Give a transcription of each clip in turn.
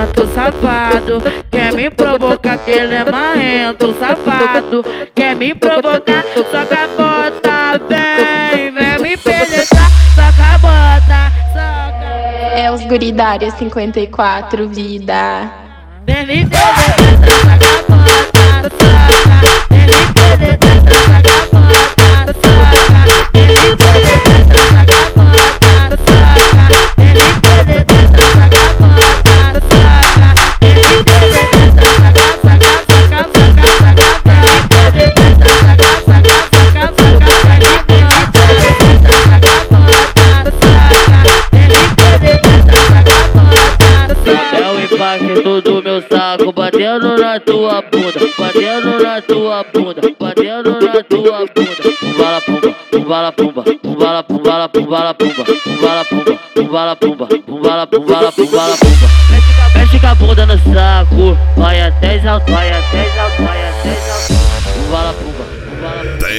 marrento, safado. Quer me provocar que ele é marrento, safado. Quer me provocar, soca a bota, vem me penetrar, soca a bota, soca. É os guri da área 54, vida. Vem me penetrar, soca a bota, soca. Vem me penetrar, soca a bota, soca. Vem me penetrar, soca a bota, soca. Vem me penetrar, soca a bota, soca. Vem me penetrar, soca, soca, soca, soca, soca. Vem me penetrar, soca, soca, soca, soca. Vem me penetrar, soca a bota, soca. Vem me penetrar, soca a bota, soca. É o impacto do meu saco batendo na tua bunda, batendo na tua bunda, batendo na tua bunda. Pumbala pumba, pumbala pumba, pumbala pumbala pumbala pumba, pumbala pumba, pumbala pumba, pumbala pumbala pumbala pumba. Mexe com a bunda no saco, vai até exalto, vai até exalto, vai até exalto. Pumbala pumba, pumbala pumba.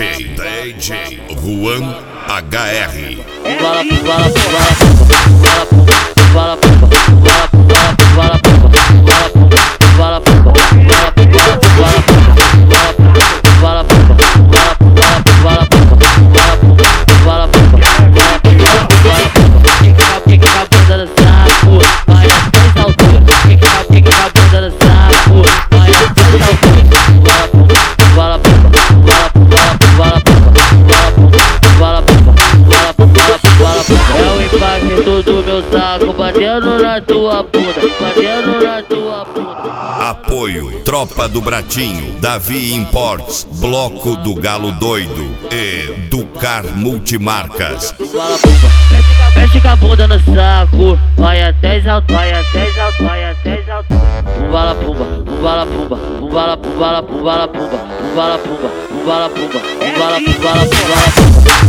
DJ Juan HR. Pumbala pumbala pumbala pumba, pumbala pumba, pumbala pumba, pumbala pumbala pumbala pumba, pumbala pumba, pumbala pumba, pumbala pumbala pumbala pumba, pumbala pumba, pumbala pumba, pumbala pumbala pumbala pumba, pumbala pumba, pumbala pumba, pumbala pumbala pumbala pumba. Fica com a bunda no saco, vai até as alturas. Fica com a bunda no saco, vai até as alturas. Pumbala pumba, pumbala pumba, pumbala pumbala pumbala pumba, pumbala pumba, pumbala pumba, pumbala pumbala pumbala pumba. É o impacto do meu saco batendo na tua bunda, batendo na tua bunda. Apoio Tropa do Bratinho, Davi Imports, Bloco do Galo Doido e Ducar Multimarcas. Mexe com a bunda no saco, vai até exalto, vai até exalto, vai até exalto. Pumbala pumba, pumbala pumba, pumbala pumbala pumbala pumba, pumbala pumba, pumbala pumba, pumbala pumbala pumbala pumba.